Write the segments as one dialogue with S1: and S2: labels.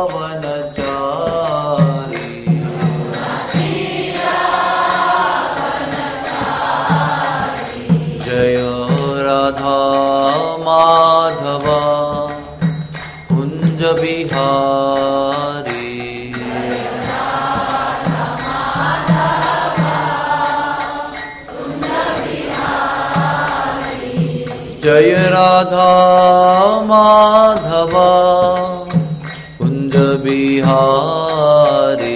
S1: जय राधा माधव कुंज बिहारी। जय राधा माधव कुंज बिहारी।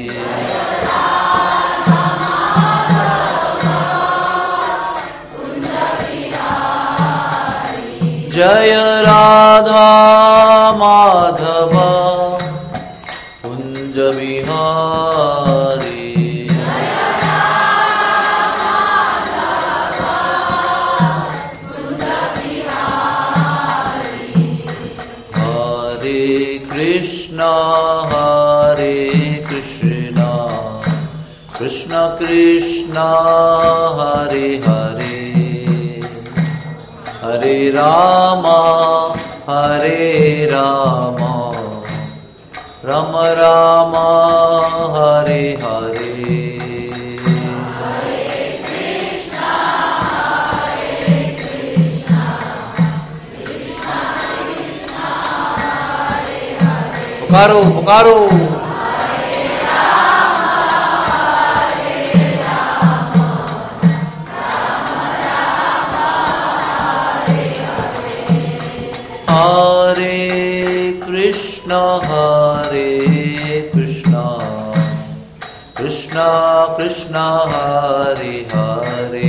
S1: जय राधा माधव कुंज बिहारी। हरे कृष्णा कृष्ण कृष्णा हरे हरे, हरे राम राम राम हरे हरे। पुकारो पुकारो। हरे कृष्णा कृष्णा कृष्णा हरे हरे,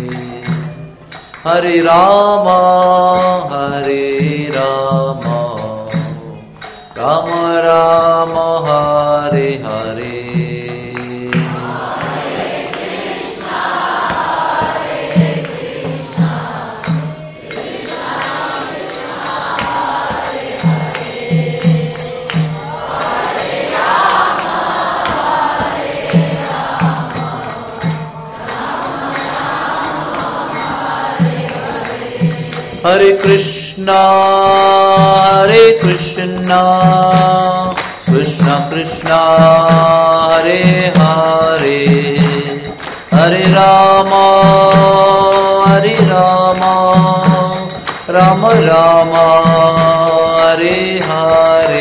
S1: हरे राम राम राम हरे हरे। हरे कृष्णा कृष्णा कृष्णा हरे हरे, हरे राम राम राम हरे हरे।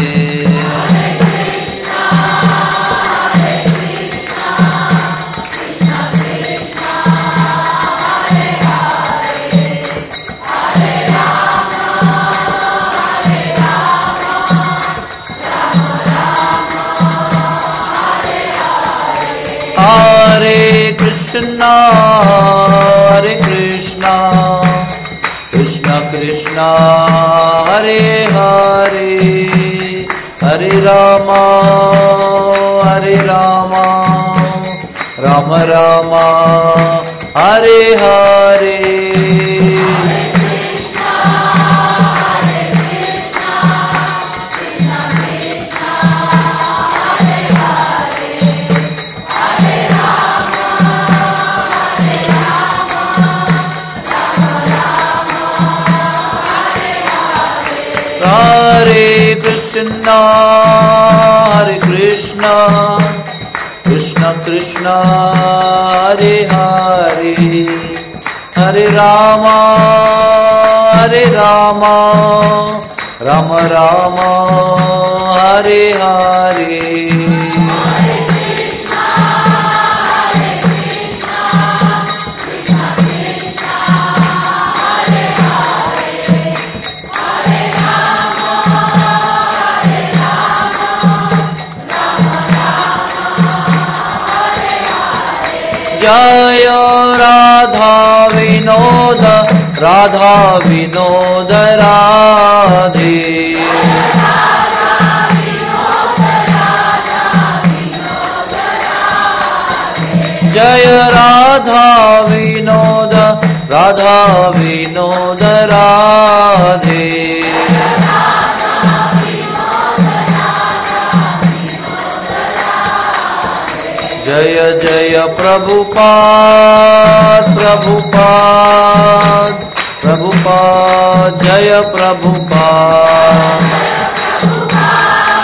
S1: हरे कृष्णा कृष्णा कृष्णा हरे हरे, हरे राम राम राम हरे हरे। हरे कृष्णा कृष्णा कृष्णा हरे हरे, हरे राम राम राम हरे हरे। जय राधा विनोद राधे। जय राधा विनोद राधे। जय जय प्रभुपाद जय प्रभुपाद।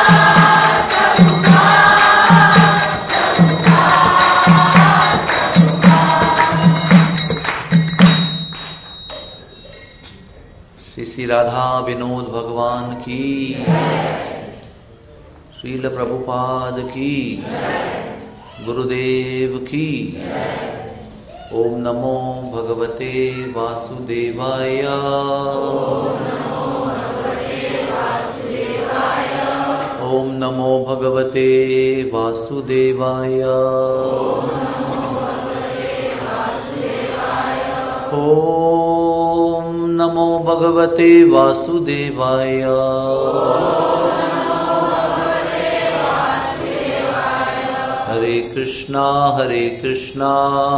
S1: श्री राधा विनोद भगवान की, श्रील प्रभुपाद की, गुरुदेव की। ओम नमो भगवते वासुदेवाय। ओम नमो भगवते वासुदेवाय। ओम नमो भगवते वासुदेवाय। हरे कृष्णा कृष्णा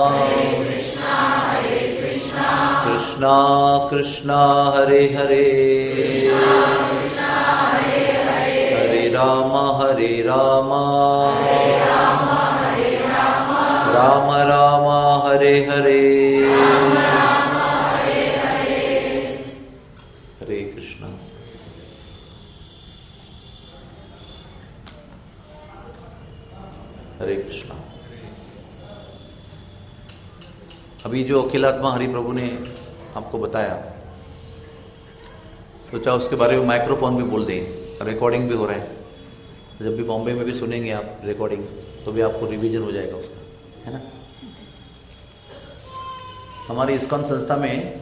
S1: कृष्णा हरे हरे, हरे राम राम राम हरे हरे। हरे कृष्णा। हरे कृष्णा। अभी जो अखिलात्मा हरि प्रभु ने आपको बताया, सोचा उसके बारे में माइक्रोफोन भी बोल दें, रिकॉर्डिंग भी हो रहा है। जब भी बॉम्बे में भी सुनेंगे आप रिकॉर्डिंग, तो भी आपको रिवीजन हो जाएगा उसका, है ना। हमारी इस्कॉन संस्था में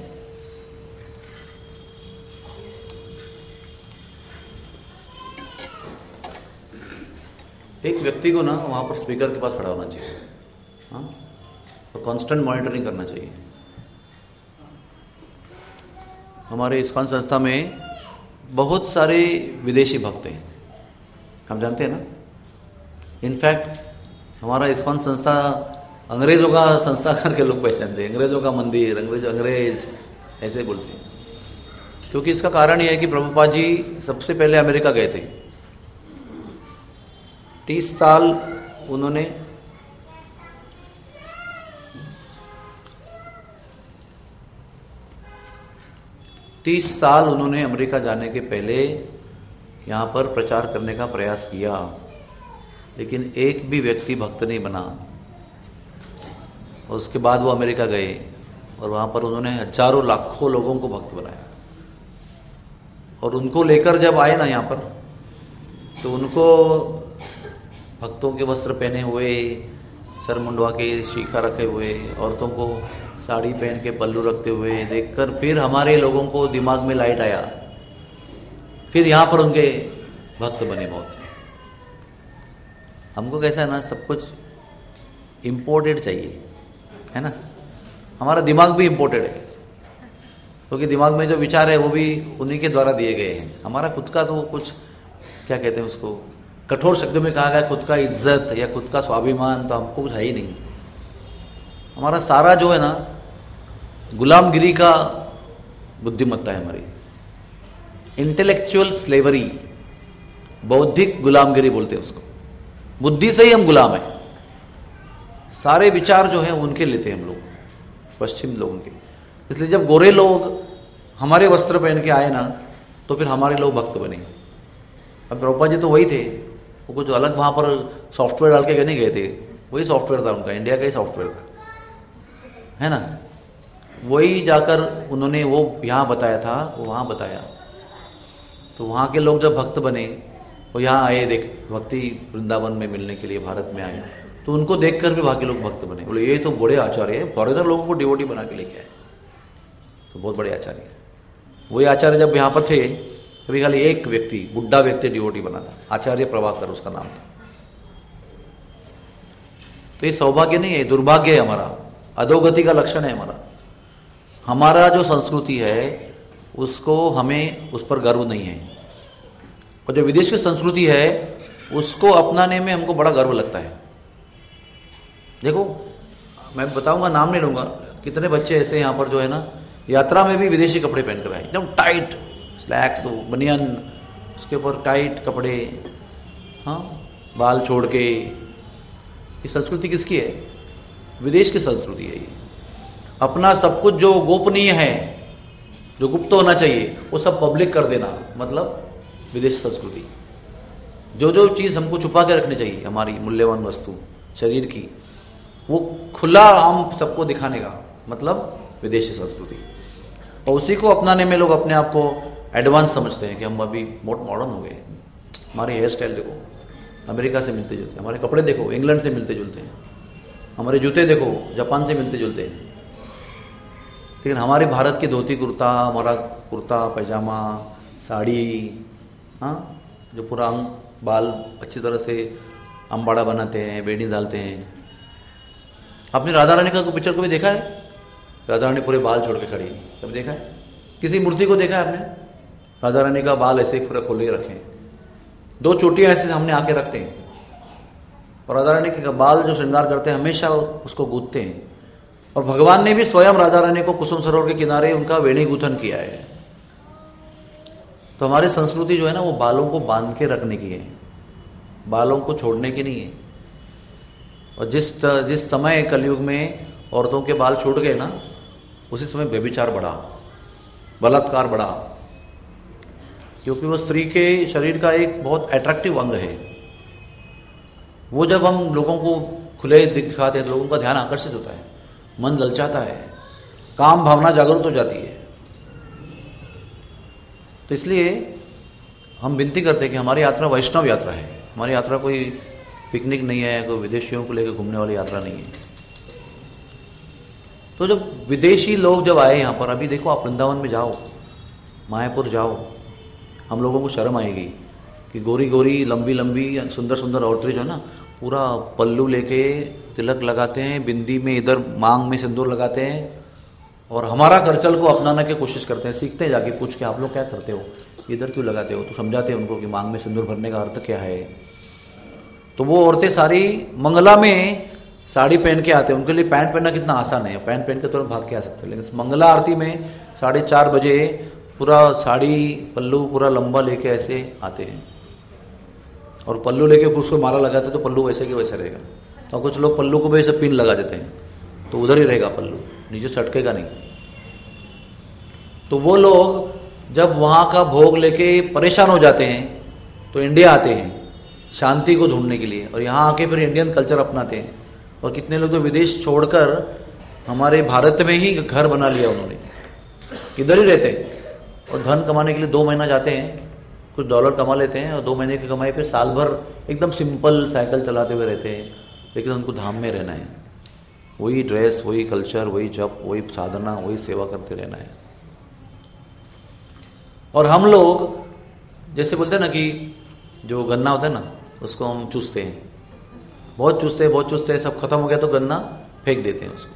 S1: एक व्यक्ति को ना वहां पर स्पीकर के पास खड़ा होना चाहिए, हाँ, और कांस्टेंट मॉनिटरिंग करना चाहिए। हमारे इस्कॉन संस्था में बहुत सारे विदेशी भक्त हैं, हम जानते हैं ना। इनफैक्ट हमारा इस्कॉन संस्था अंग्रेजों का संस्था करके लोग पहचानते हैं, अंग्रेजों का मंदिर, अंग्रेज ऐसे बोलते हैं। क्योंकि इसका कारण यह है कि प्रभुपाद जी सबसे पहले अमेरिका गए थे। 30 साल उन्होंने अमेरिका जाने के पहले यहाँ पर प्रचार करने का प्रयास किया, लेकिन एक भी व्यक्ति भक्त नहीं बना। और उसके बाद वो अमेरिका गए और वहाँ पर उन्होंने हजारों लाखों लोगों को भक्त बनाया। और उनको लेकर जब आए ना यहाँ पर, तो उनको भक्तों के वस्त्र पहने हुए, सर मुंडवा के शीखा रखे हुए, औरतों को साड़ी पहन के पल्लू रखते हुए देखकर फिर हमारे लोगों को दिमाग में लाइट आया। फिर यहाँ पर उनके भक्त बने बहुत। हमको कैसा है ना, सब कुछ इम्पोर्टेड चाहिए, है ना। हमारा दिमाग भी इम्पोर्टेड है, क्योंकि दिमाग में जो विचार है वो भी उन्हीं के द्वारा दिए गए हैं। हमारा खुद का तो कुछ, क्या कहते हैं उसको, कठोर शब्दों में कहा गया खुद का इज्जत या खुद का स्वाभिमान तो हमको कुछ है ही नहीं। हमारा सारा जो है ना गुलामगिरी का बुद्धिमत्ता है हमारी, इंटेलेक्चुअल स्लेवरी, बौद्धिक गुलामगिरी बोलते हैं उसको। बुद्धि से ही हम गुलाम हैं, सारे विचार जो हैं उनके लेते हैं हम लोग, पश्चिम लोगों के। इसलिए जब गोरे लोग हमारे वस्त्र पहन के आए ना, तो फिर हमारे लोग भक्त बने। अब प्रभुपाद जी तो वही थे, वो कुछ अलग वहां पर सॉफ्टवेयर डाल के नहीं गए थे, वही सॉफ्टवेयर था उनका, इंडिया का ही सॉफ्टवेयर था, है ना। वही जाकर उन्होंने वो यहाँ बताया था, वो वहाँ बताया, तो वहाँ के लोग जब भक्त बने, वो यहाँ आए, देख भक्ति वृंदावन में मिलने के लिए भारत में आए, तो उनको देखकर भी वहाँ के लोग भक्त बने। बोले ये तो बड़े आचार्य है, फॉरेनर लोगों को डिवोटी बना के लेके आए, तो बहुत बड़े आचार्य है। वही आचार्य जब यहाँ पर थे, तभी खाली एक व्यक्ति, बुढ़ा व्यक्ति डिवोटी बना था, आचार्य प्रभाकर उसका नाम था। तो ये सौभाग्य नहीं है, दुर्भाग्य है हमारा, अधोगति का लक्षण है हमारा। हमारा जो संस्कृति है उसको, हमें उस पर गर्व नहीं है, और जो विदेश की संस्कृति है उसको अपनाने में हमको बड़ा गर्व लगता है। देखो मैं बताऊंगा, नाम नहीं लूंगा, कितने बच्चे ऐसे यहाँ पर जो है ना यात्रा में भी विदेशी कपड़े पहन कर आए, एकदम टाइट स्लैक्स, बनियन, उसके ऊपर टाइट कपड़े, हाँ, बाल छोड़ के। ये संस्कृति किसकी है? विदेश की संस्कृति है ये। अपना सब कुछ जो गोपनीय है, जो गुप्त होना चाहिए, वो सब पब्लिक कर देना, मतलब विदेश संस्कृति। जो जो चीज़ हमको छुपा के रखनी चाहिए, हमारी मूल्यवान वस्तु शरीर की, वो खुला आम सबको दिखाने का, मतलब विदेशी संस्कृति। और उसी को अपनाने में लोग अपने आप को एडवांस समझते हैं कि हम अभी बहुत मॉडर्न हो गए। हमारे हेयर स्टाइल देखो, अमेरिका से मिलते जुलते हैं। हमारे कपड़े देखो, इंग्लैंड से मिलते जुलते हैं। हमारे जूते देखो, जापान से मिलते जुलते हैं। लेकिन हमारे भारत की धोती कुर्ता, हमारा कुर्ता पैजामा, साड़ी, हाँ, जो पूरा बाल अच्छी तरह से अम्बाड़ा बनाते हैं, बेड़ी डालते हैं। आपने राधा रानी का पिक्चर कभी देखा है? राधा रानी पूरे बाल छोड़ के खड़ी है, कभी देखा है? किसी मूर्ति को देखा है आपने? राधा रानी का बाल ऐसे पूरा खोले रखे, दो चोटियां ऐसे सामने आके रखते हैं, और राधा रानी के बाल जो श्रृंगार करते हैं हमेशा उसको गूंथते हैं। और भगवान ने भी स्वयं राधा रानी को कुसुम सरोवर के किनारे उनका वेणी गूंथन किया है। तो हमारी संस्कृति जो है ना, वो बालों को बांध के रखने की है, बालों को छोड़ने की नहीं है। और जिस समय कलयुग में औरतों के बाल छूट गए ना, उसी समय व्यभिचार बढ़ा, बलात्कार बढ़ा, क्योंकि वो स्त्री के शरीर का एक बहुत अट्रैक्टिव अंग है। वो जब हम लोगों को खुले दिखाते हैं तो लोगों का ध्यान आकर्षित होता है, मन ललचाता है, काम भावना जागरूक हो जाती है। तो इसलिए हम विनती करते हैं कि हमारी यात्रा वैष्णव यात्रा है। हमारी यात्रा कोई पिकनिक नहीं है, कोई विदेशियों को लेकर घूमने वाली यात्रा नहीं है। तो जब विदेशी लोग जब आए यहाँ पर, अभी देखो आप वृंदावन में जाओ, मायापुर जाओ, हम लोगों को शर्म आएगी कि गोरी गोरी लंबी लंबी सुंदर सुंदर औरतें जो है ना, पूरा पल्लू लेके तिलक लगाते हैं, बिंदी में इधर मांग में सिंदूर लगाते हैं, और हमारा कल्चर को अपनाने की कोशिश करते हैं। सीखते हैं, जाके पूछ के आप लोग क्या करते हो, इधर क्यों लगाते हो? तो समझाते हैं उनको कि मांग में सिंदूर भरने का अर्थ क्या है। तो वो औरतें सारी मंगला में साड़ी पहन के आते हैं। उनके लिए पैंट पहनना कितना आसान है, पैंट पहन के तुरंत भाग के आ सकते हैं। लेकिन मंगला आरती में 4:30 बजे पूरा साड़ी पल्लू पूरा लंबा लेके ऐसे आते हैं, और पल्लू लेके उसको माला लगाते हैं तो पल्लू वैसे के वैसे रहेगा। तो कुछ लोग पल्लू को भी ऐसे पिन लगा देते हैं, तो उधर ही रहेगा पल्लू, नीचे सटकेगा नहीं। तो वो लोग जब वहाँ का भोग लेके परेशान हो जाते हैं तो इंडिया आते हैं शांति को ढूंढने के लिए, और यहाँ आके फिर इंडियन कल्चर अपनाते हैं। और कितने लोग तो विदेश छोड़कर हमारे भारत में ही घर बना लिया उन्होंने, इधर ही रहते हैं, और धन कमाने के लिए 2 महीना जाते हैं, कुछ डॉलर कमा लेते हैं, और 2 महीने की कमाई पे साल भर एकदम सिंपल साइकिल चलाते हुए रहते हैं। लेकिन उनको धाम में रहना है, वही ड्रेस, वही कल्चर, वही जप, वही साधना, वही सेवा करते रहना है। और हम लोग जैसे बोलते हैं ना कि जो गन्ना होता है ना, उसको हम चूसते हैं, बहुत चूसते हैं, सब खत्म हो गया तो गन्ना फेंक देते हैं उसको।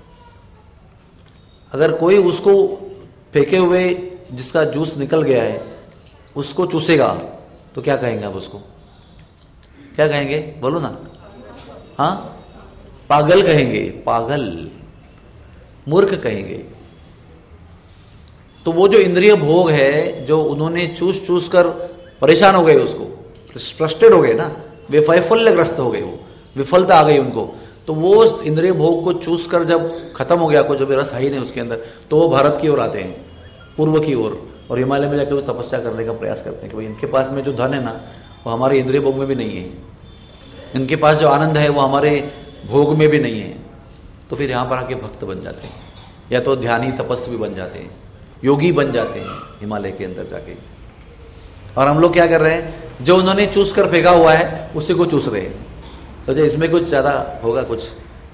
S1: अगर कोई उसको फेंके हुए जिसका जूस निकल गया है उसको चूसेगा तो क्या कहेंगे आप उसको? क्या कहेंगे? बोलो ना। हाँ, पागल कहेंगे, पागल, मूर्ख कहेंगे। तो वो जो इंद्रिय भोग है, जो उन्होंने चूस चूस कर परेशान हो गए, उसको फ्रस्ट्रेट हो गए ना, वे वैफल्यग्रस्त हो गए, वो विफलता आ गई उनको। तो वो इंद्रिय भोग को चूस कर जब खत्म हो गया, कोई जब रस है ही नहीं उसके अंदर, तो वो भारत की ओर आते हैं, पूर्व की ओर, और हिमालय में जाकर वो तपस्या करने का प्रयास करते हैं कि भाई इनके पास में जो धन है ना, वो हमारे इंद्रिय भोग में भी नहीं है, इनके पास जो आनंद है वो हमारे भोग में भी नहीं है। तो फिर यहाँ पर आके भक्त बन जाते हैं, या तो ध्यानी तपस्वी बन जाते हैं, योगी बन जाते हैं हिमालय के अंदर जाके। और हम लोग क्या कर रहे हैं? जो उन्होंने चूस कर फेंका हुआ है उसी को चूस रहे हैं। तो जो इसमें कुछ ज्यादा होगा, कुछ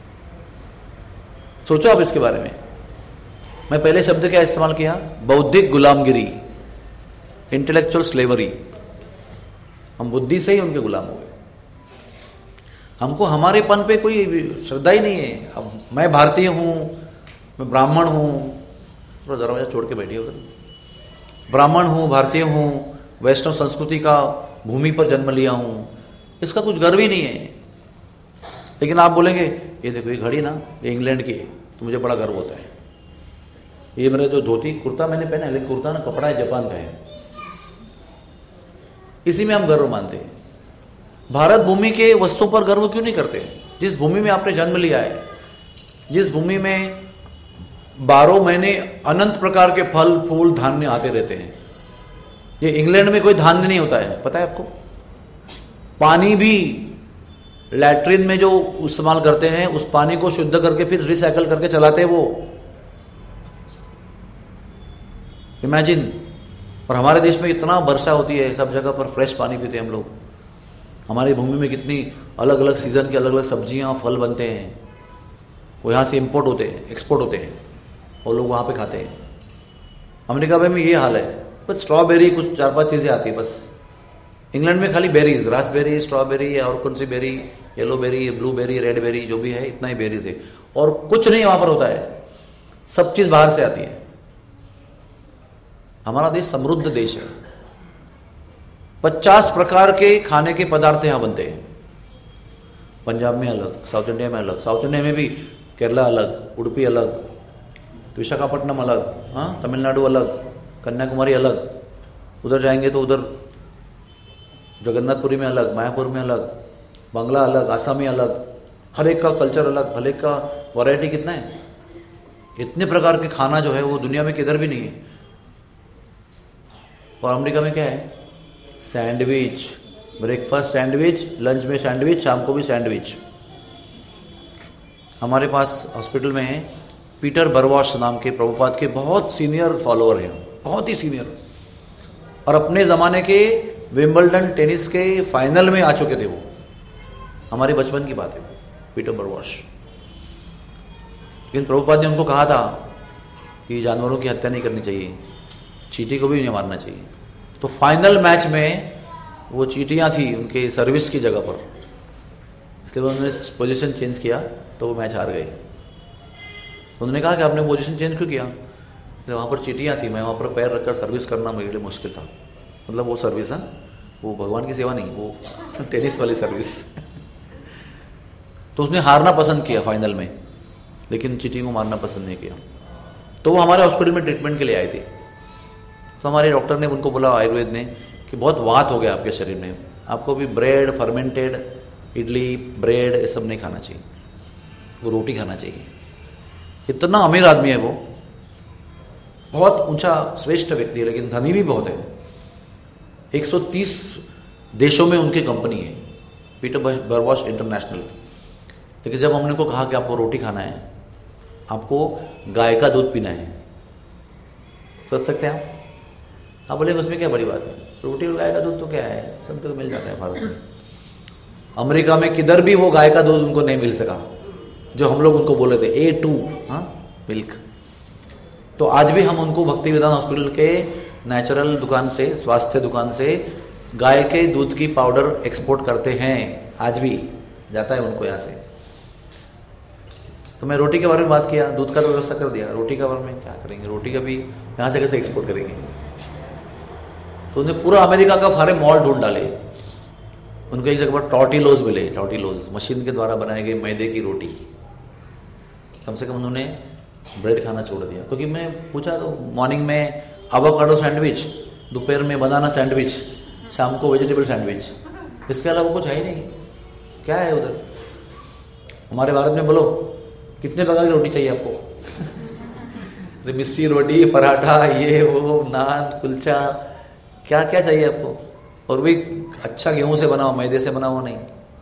S1: सोचो आप इसके बारे में। मैं पहले शब्द क्या इस्तेमाल किया? बौद्धिक गुलामगिरी, इंटेलेक्चुअल स्लेवरी। हम बुद्धि से ही उनके गुलाम हो गए। हमको हमारेपन पे कोई श्रद्धा ही नहीं है। अब मैं भारतीय हूं, मैं ब्राह्मण हूं, थोड़ा दरवाजा छोड़ के बैठिए उधर, ब्राह्मण हूं, भारतीय हूं, वैष्णव संस्कृति का भूमि पर जन्म लिया हूं, इसका कुछ गर्व ही नहीं है। लेकिन आप बोलेंगे ये देखो ये घड़ी ना, ये इंग्लैंड की है, तो मुझे बड़ा गर्व होता है। ये मेरा जो धोती कुर्ता मैंने पहना है, लेकिन कुर्ता ना कपड़ा है, जापान का है, इसी में हम गर्व मानते हैं। भारत भूमि के वस्तुओं पर गर्व क्यों नहीं करते? जिस भूमि में आपने जन्म लिया है, जिस भूमि में 12 महीने अनंत प्रकार के फल फूल धान्य आते रहते हैं। ये इंग्लैंड में कोई धान्य नहीं होता है, पता है आपको? पानी भी लैट्रिन में जो इस्तेमाल करते हैं, उस पानी को शुद्ध करके फिर रिसाइकल करके चलाते हैं वो। इमेजिन, और हमारे देश में इतना वर्षा होती है, सब जगह पर फ्रेश पानी पीते हैं हम लोग। हमारी भूमि में कितनी अलग अलग सीजन की अलग अलग सब्जियां फल बनते हैं, वो यहाँ से इंपोर्ट होते हैं, एक्सपोर्ट होते हैं, और लोग वहाँ पे खाते हैं। अमेरिका में भी ये हाल है, बस स्ट्रॉबेरी कुछ 4-5 चीज़ें आती है बस। इंग्लैंड में खाली बेरीज, रासबेरी, स्ट्रॉबेरी और कौन सी berry, yellow berry, blueberry, red berry, जो भी है इतना ही बेरीज है, और कुछ नहीं वहाँ पर होता है, सब चीज़ बाहर से आती है। हमारा देश समृद्ध देश है, 50 प्रकार के खाने के पदार्थ यहाँ बनते हैं। पंजाब में अलग, साउथ इंडिया में अलग, साउथ इंडिया में भी केरला अलग, उडुपी अलग, विशाखापट्टनम अलग, हाँ, तमिलनाडु अलग, कन्याकुमारी अलग, उधर जाएंगे तो उधर जगन्नाथपुरी में अलग, मायापुर में अलग, बांग्ला अलग, आसामी अलग, हर एक का कल्चर अलग, हर एक का वैरायटी कितना है। इतने प्रकार के खाना जो है वो दुनिया में किधर भी नहीं है। और अमेरिका में क्या है, सैंडविच, ब्रेकफास्ट सैंडविच, लंच में सैंडविच, शाम को भी सैंडविच। हमारे पास हॉस्पिटल में पीटर बरवॉश नाम के प्रभुपाद के बहुत सीनियर फॉलोअर हैं, बहुत ही सीनियर, और अपने ज़माने के विंबलडन टेनिस के फाइनल में आ चुके थे वो। हमारे बचपन की बात है, पीटर बरवॉश। लेकिन प्रभुपाद ने उनको कहा था कि जानवरों की हत्या नहीं करनी चाहिए, चींटी को भी नहीं मारना चाहिए। तो फाइनल मैच में वो चींटियाँ थी उनके सर्विस की जगह पर, इसलिए उन्होंने पोजीशन चेंज किया तो वो मैच हार गए। उन्होंने कहा कि आपने पोजीशन चेंज क्यों किया? तो वहाँ पर चींटियाँ थी, मैं वहाँ पर पैर रखकर सर्विस करना मेरे लिए मुश्किल था। मतलब वो सर्विस है, वो भगवान की सेवा नहीं, वो टेनिस वाली सर्विस। तो उसने हारना पसंद किया फाइनल में, लेकिन चींटी को मारना पसंद नहीं किया। तो वो हमारे हॉस्पिटल में ट्रीटमेंट के लिए आए थे। तो हमारे डॉक्टर ने उनको बोला, आयुर्वेद ने, कि बहुत वात हो गया आपके शरीर में, आपको भी ब्रेड, फर्मेंटेड इडली, ब्रेड ये सब नहीं खाना चाहिए, वो रोटी खाना चाहिए। इतना अमीर आदमी है वो, बहुत ऊंचा श्रेष्ठ व्यक्ति है, लेकिन धनी भी बहुत है। 130 देशों में उनकी कंपनी है, पीटर बरवॉश इंटरनेशनल। लेकिन जब हमने को कहा कि आपको रोटी खाना है, आपको गाय का दूध पीना है, सोच सकते हैं आप बोले उसमें क्या बड़ी बात है, रोटी और गाय का दूध तो क्या है, सब तो मिल जाता है भारत में। अमेरिका में किधर भी वो गाय का दूध उनको नहीं मिल सका, जो हम लोग उनको बोले थे A2 मिल्क। तो आज भी हम उनको भक्ति विधान हॉस्पिटल के नेचुरल दुकान से, स्वास्थ्य दुकान से गाय के दूध की पाउडर एक्सपोर्ट करते हैं, आज भी जाता है उनको यहाँ से। तो मैं रोटी के बारे में बात किया, दूध का तो व्यवस्था कर दिया, रोटी के बारे में क्या करेंगे, रोटी का भी यहाँ से कैसे एक्सपोर्ट करेंगे। तो उन्हें पूरा अमेरिका का सारे मॉल ढूंढ डाले, उनको एक जगह पर टॉर्टिलोज मिले, टॉर्टिलोज मशीन के द्वारा बनाए गए मैदे की रोटी। कम से कम उन्होंने ब्रेड खाना छोड़ दिया, क्योंकि मैं पूछा तो मॉर्निंग में एवोकाडो सैंडविच, दोपहर में बनाना सैंडविच, शाम को वेजिटेबल सैंडविच, इसके अलावा कुछ है ही नहीं। क्या है उधर? हमारे भारत में बोलो कितने प्रकार की रोटी चाहिए आपको? मिस्सी रोटी, पराठा, ये वो, नान, कुलचा, क्या क्या चाहिए आपको, और भी अच्छा गेहूं से बनाओ, मैदे से बनाओ नहीं।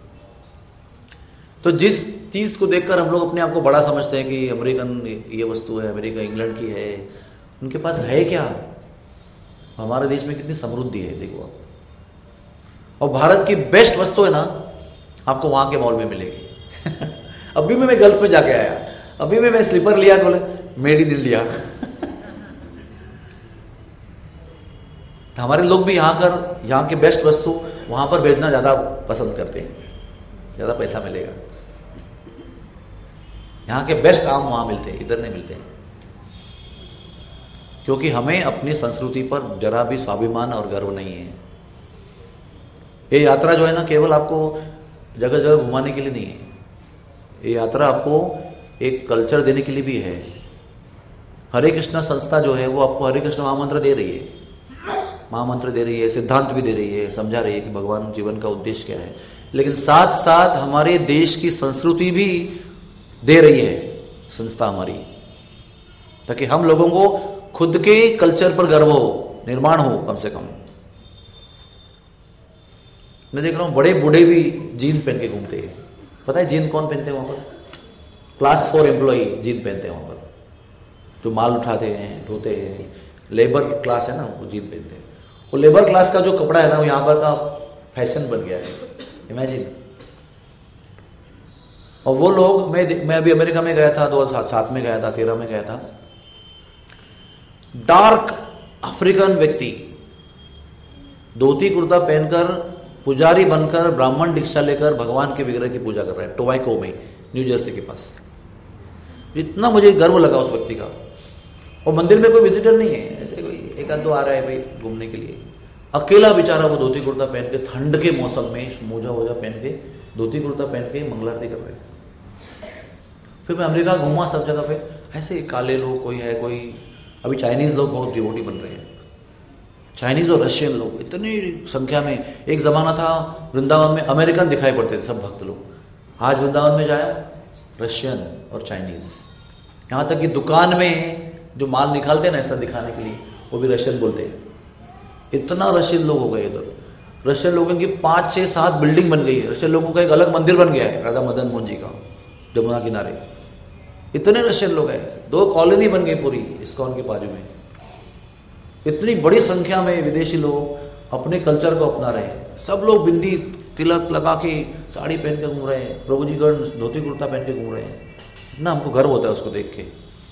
S1: तो जिस चीज को देखकर हम लोग अपने आप को बड़ा समझते हैं कि अमेरिकन ये वस्तु है, अमेरिका इंग्लैंड की है, उनके पास है क्या? हमारे देश में कितनी समृद्धि है देखो आप। और भारत की बेस्ट वस्तु है ना, आपको वहां के मॉल में मिलेगी। अभी मैं गल्फ में जाके आया, अभी मैं स्लीपर लिया, बोले मेड इन इंडिया। हमारे लोग भी यहाँ के बेस्ट वस्तु वहां पर भेजना ज्यादा पसंद करते हैं, ज्यादा पैसा मिलेगा। यहाँ के बेस्ट आम वहां मिलते हैं, इधर नहीं मिलते हैं, क्योंकि हमें अपनी संस्कृति पर जरा भी स्वाभिमान और गर्व नहीं है। ये यात्रा जो है ना, केवल आपको जगह जगह घुमाने के लिए नहीं है, ये यात्रा आपको एक कल्चर देने के लिए भी है। हरे कृष्ण संस्था जो है वो आपको हरे कृष्ण महामंत्र दे रही है, महामंत्र दे रही है, सिद्धांत भी दे रही है, समझा रही है कि भगवान जीवन का उद्देश्य क्या है, लेकिन साथ साथ हमारे देश की संस्कृति भी दे रही है संस्था हमारी, ताकि हम लोगों को खुद के कल्चर पर गर्व हो, निर्माण हो कम से कम। मैं देख रहा हूं बड़े बूढ़े भी जीन पहन के घूमते हैं। पता है जीन कौन पहनते हैं वहां पर? क्लास 4 एम्प्लॉई जीन पहनते हैं वहां पर, जो माल उठाते हैं, ढोते हैं, लेबर क्लास है ना वो जीन पहनते हैं। वो लेबर क्लास का जो कपड़ा है ना वो यहाँ पर का फैशन बन गया है, इमेजिन। और वो लोग, मैं अभी अमेरिका में गया था, 2007 में गया था, 13 में गया था। डार्क अफ्रीकन व्यक्ति धोती कुर्ता पहनकर पुजारी बनकर ब्राह्मण दीक्षा लेकर भगवान के विग्रह की पूजा कर रहा है टोबाको में, न्यू जर्सी के पास। इतना मुझे गर्व लगा उस व्यक्ति का। और मंदिर में कोई विजिटर नहीं है, ऐसे कोई एक आध दो आ रहा है भाई घूमने के लिए। अकेला बेचारा वो धोती कुर्ता पहन के ठंड के मौसम में मोजा वोजा पहन के धोती कुर्ता पहन के मंगलारती कर रहे हैं। फिर मैं अमेरिका घूमा सब जगह पे, ऐसे काले लोग कोई है, कोई अभी चाइनीज लोग बहुत डिवोटी बन रहे हैं। चाइनीज और रशियन लोग इतनी संख्या में। एक जमाना था वृंदावन में अमेरिकन दिखाई पड़ते थे सब भक्त लोग, आज वृंदावन में जाया रशियन और चाइनीज। यहाँ तक कि दुकान में जो माल निकालते हैं ना ऐसा दिखाने के लिए, वो भी रशियन बोलते हैं। इतना रशियन लोग हो गए इधर। रशियन लोगों की 5, 6, 7 बिल्डिंग बन गई है। रशियन लोगों का एक अलग मंदिर बन गया है राधा मदन मोहन जी का जमुना किनारे। इतने रशियन लोग हैं, 2 कॉलोनी बन गई पूरी इस्कॉन के बाजू में। इतनी बड़ी संख्या में विदेशी लोग अपने कल्चर को अपना रहे हैं। सब लोग बिंदी तिलक लगा के साड़ी पहन के घूम रहे हैं, प्रभु जी गण धोती कुर्ता पहन के घूम रहे हैं। इतना हमको गर्व होता है उसको देख के।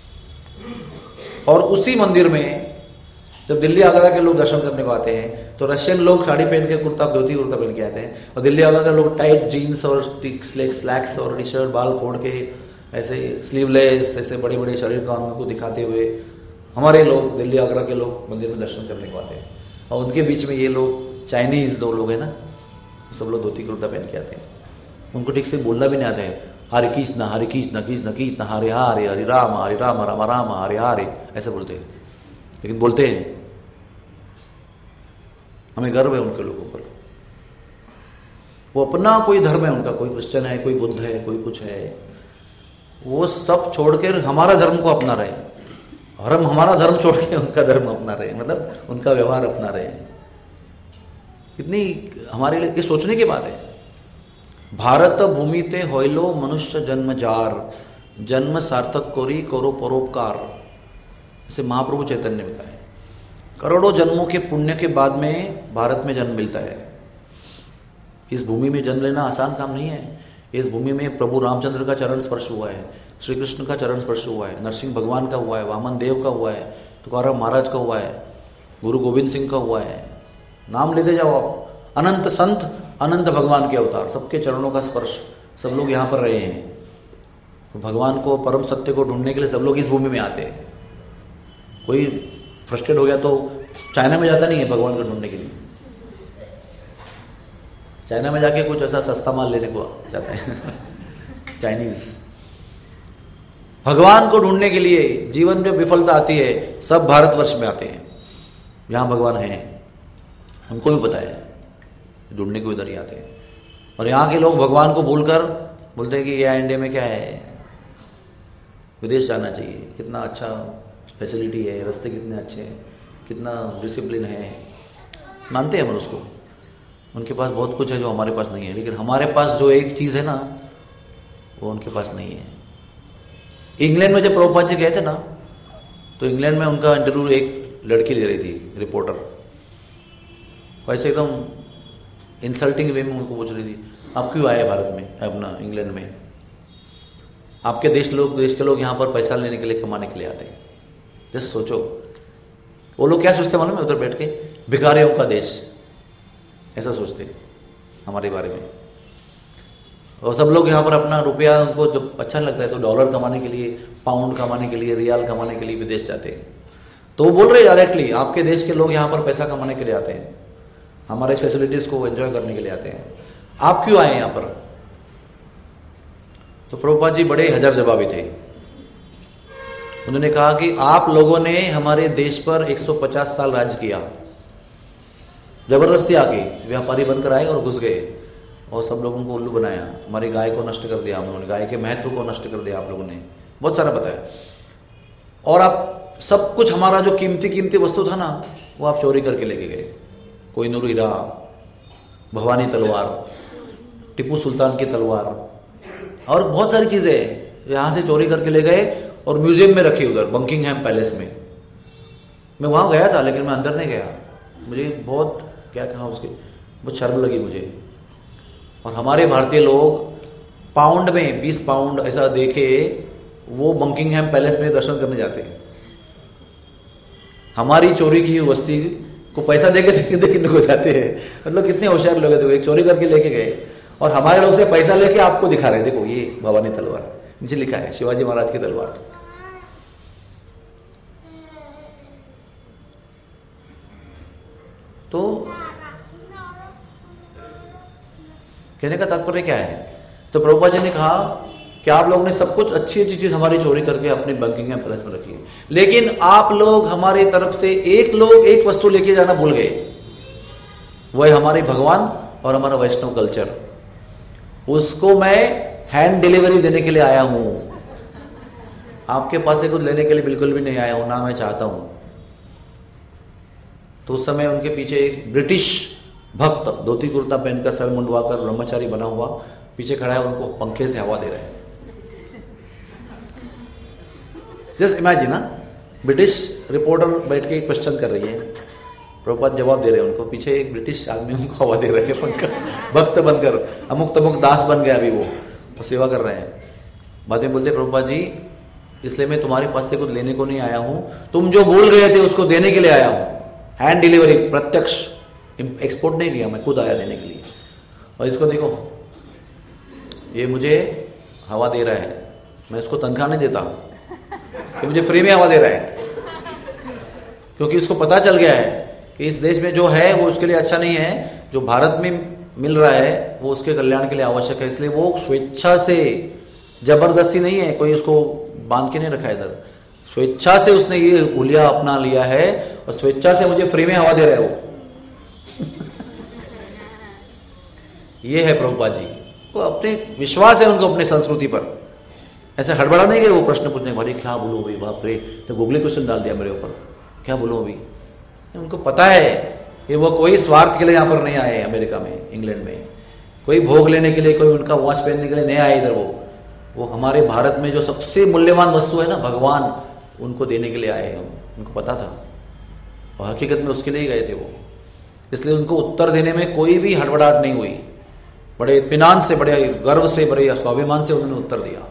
S1: और उसी मंदिर में जब दिल्ली आगरा के लोग दर्शन करने को आते हैं तो रशियन लोग साड़ी पहन के कुर्ता धोती कुर्ता पहन के आते हैं, और दिल्ली आगरा के लोग टाइट जीन्स और स्लैक्स और टी शर्ट, बाल खोड़ के ऐसे स्लीवलेस, ऐसे बड़े बड़े शरीर का अंग को दिखाते हुए हमारे लोग दिल्ली आगरा के लोग मंदिर में दर्शन करने को आते हैं। और उनके बीच में ये लोग चाइनीज 2 लोग हैं ना, सब लोग धोती कुर्ता पहन के आते हैं। उनको ठीक से बोलना भी नहीं आता है। हरे कृष्ण हरे कृष्ण कृष्ण कृष्ण हरे हरे हरे राम राम राम हरे हरे ऐसे बोलते हैं, लेकिन बोलते हैं। हमें गर्व है उनके लोगों पर। वो अपना कोई धर्म है उनका, कोई क्रिश्चियन है, कोई बुद्ध है, कोई कुछ है, वो सब छोड़कर हमारा धर्म को अपना रहे। और हम हमारा धर्म छोड़ के उनका धर्म अपना रहे, मतलब उनका व्यवहार अपना रहे। इतनी हमारे लिए ये सोचने की बात है। भारत भूमि ते होइलो मनुष्य जन्म जार, जन्म सार्थक कोरी करो परोपकार, इसे महाप्रभु चैतन्य ने बताया। करोड़ों जन्मों के पुण्य के बाद में भारत में जन्म मिलता है। इस भूमि में जन्म लेना आसान काम नहीं है। इस भूमि में प्रभु रामचंद्र का चरण स्पर्श हुआ है, श्री कृष्ण का चरण स्पर्श हुआ है, नरसिंह भगवान का हुआ है, वामन देव का हुआ है, तुकाराम महाराज का हुआ है, गुरु गोविंद सिंह का हुआ है। नाम लेते जाओ आप, अनंत संत, अनंत भगवान के अवतार, सबके चरणों का स्पर्श सब लोग यहाँ पर रहे हैं। भगवान को, परम सत्य को ढूंढने के लिए सब लोग इस भूमि में आते हैं। कोई फ्रस्ट्रेट हो गया तो चाइना में जाता नहीं है भगवान को ढूंढने के लिए। चाइना में जाके कुछ ऐसा सस्ता माल लेने को जाता है चाइनीज। भगवान को ढूंढने के लिए जीवन में विफलता आती है, सब भारतवर्ष में आते हैं जहां भगवान है। हमको भी पता है, ढूंढने को इधर ही आते हैं। और यहाँ के लोग भगवान को भूलकर बोलते हैं कि ये इंडिया में क्या है, विदेश जाना चाहिए, कितना अच्छा फैसिलिटी है, रास्ते कितने अच्छे हैं, कितना डिसिप्लिन है। मानते हैं हम उसको, उनके पास बहुत कुछ है जो हमारे पास नहीं है। लेकिन हमारे पास जो एक चीज़ है ना, वो उनके पास नहीं है। इंग्लैंड में जब प्रभुपाद जी गए थे ना, तो इंग्लैंड में उनका इंटरव्यू एक लड़की ले रही थी, रिपोर्टर। वैसे एकदम इंसल्टिंग वे में उनको पूछ रही थी, आप क्यों आए भारत में, अपना इंग्लैंड में? आपके देश के लोग यहाँ पर पैसा लेने के लिए, कमाने के लिए आते हैं। जस्ट सोचो, वो लोग क्या सोचते मालूम है? उधर बैठ के भिखारियों का देश, ऐसा सोचते हमारे बारे में। और सब लोग यहाँ पर अपना रुपया, उनको जब अच्छा लगता है तो डॉलर कमाने के लिए, पाउंड कमाने के लिए, रियाल कमाने के लिए विदेश जाते हैं। तो वो बोल रहे डायरेक्टली, आपके देश के लोग यहाँ पर पैसा कमाने के लिए आते हैं, हमारे फैसिलिटीज को एंजॉय करने के लिए आते हैं, आप क्यों आए यहाँ पर? तो प्रभुपाद जी बड़े हज़ार जवाबी थे। उन्होंने कहा कि आप लोगों ने हमारे देश पर 150 साल राज किया, जबरदस्ती आके व्यापारी बनकर आए और घुस गए और सब लोगों को उल्लू बनाया। हमारी गाय को नष्ट कर दिया, हम लोगों ने गाय के महत्व को नष्ट कर दिया, आप लोगों ने बहुत सारा बताया। और आप सब कुछ, हमारा जो कीमती वस्तु था ना, वो आप चोरी करके लेके गए। कोहिनूर हीरा, भवानी तलवार, टिप्पू सुल्तान की तलवार और बहुत सारी चीजें यहाँ से चोरी करके ले गए और म्यूजियम में रखी, उधर बकिंघम पैलेस में। मैं वहाँ गया था लेकिन मैं अंदर नहीं गया, मुझे बहुत क्या कहा उसके, बहुत शर्म लगी मुझे। और हमारे भारतीय लोग पाउंड में 20 पाउंड ऐसा देके वो बकिंगहैम पैलेस में दर्शन करने जाते हैं। हमारी चोरी की वस्ती को पैसा देके देखने को जाते हैं। मतलब कितने होशियार लोग हैं, देखो एक चोरी करके लेके गए और हमारे लोग से पैसा लेके आपको दिखा रहे हैं, देखो ये भवानी तलवार, नीचे लिखा है शिवाजी महाराज की तलवार। तो कहने का तात्पर्य क्या है? तो प्रभुपाद जी ने कहा कि आप लोगों ने सब कुछ अच्छी अच्छी चीज हमारी चोरी करके अपने बकिंगहैम पैलेस में रखी है, लेकिन आप लोग हमारी तरफ से एक वस्तु लेके जाना भूल गए, वह हमारे भगवान और हमारा वैष्णव कल्चर। उसको मैं हैंड डिलीवरी देने के लिए आया हूं, आपके पास से कुछ लेने के लिए बिल्कुल भी नहीं आया हूं, ना मैं चाहता हूं। तो उस समय उनके पीछे एक ब्रिटिश भक्त धोती कुर्ता पहनकर सर मुंडवाकर ब्रह्मचारी बना हुआ पीछे खड़ा है, उनको पंखे से हवा दे रहा है। जस्ट इमेजिन ना, ब्रिटिश रिपोर्टर बैठ के क्वेश्चन कर रही है, प्रभुपाद जवाब दे रहे हैं उनको, पीछे एक ब्रिटिश आदमी उनको हवा दे रहे हैं पंखा, भक्त बनकर अमुक तमुक दास बन गया अभी वो सेवा कर रहे हैं। बाद में बोलते प्रभुपाद जी इसलिए मैं तुम्हारे पास से कुछ लेने को नहीं आया हूं, तुम जो भूल गए थे उसको देने के लिए आया हूं। हैंड डिलीवरी, प्रत्यक्ष, एक्सपोर्ट नहीं किया, मैं खुद आया देने के लिए। और इसको देखो, ये मुझे हवा दे रहा है, मैं इसको तनख्वाह नहीं देता, ये मुझे फ्री में हवा दे रहा है, क्योंकि इसको पता चल गया है कि इस देश में जो है वो उसके लिए अच्छा नहीं है, जो भारत में मिल रहा है वो उसके कल्याण के लिए आवश्यक है। इसलिए वो स्वेच्छा से, जबरदस्ती नहीं है, कोई उसको बांध के नहीं रखा है इधर, स्वेच्छा से उसने ये हुलिया अपना लिया है और स्वेच्छा से मुझे फ्री में हवा दे रहा है वो। ये है प्रभुपाद जी, वो अपने विश्वास है उनको अपनी संस्कृति पर, ऐसे हड़बड़ा नहीं गए वो प्रश्न पूछने के बाद क्या बोलो अभी, बाप रे, तो गूगली क्वेश्चन डाल दिया मेरे ऊपर, क्या बोलो अभी। उनको पता है कि वो कोई स्वार्थ के लिए यहाँ पर नहीं आए, अमेरिका में, इंग्लैंड में कोई भोग लेने के लिए, कोई उनका वॉच पहनने के लिए नहीं आए इधर। वो हमारे भारत में जो सबसे मूल्यवान वस्तु है ना, भगवान, उनको देने के लिए आए हैं। उनको पता था और हकीकत में उसके लिए ही गए थे वो, इसलिए उनको उत्तर देने में कोई भी हड़बड़ाहट नहीं हुई, बड़े इत्मीनान से, बड़े गर्व से, बड़े स्वाभिमान से उन्होंने उत्तर दिया।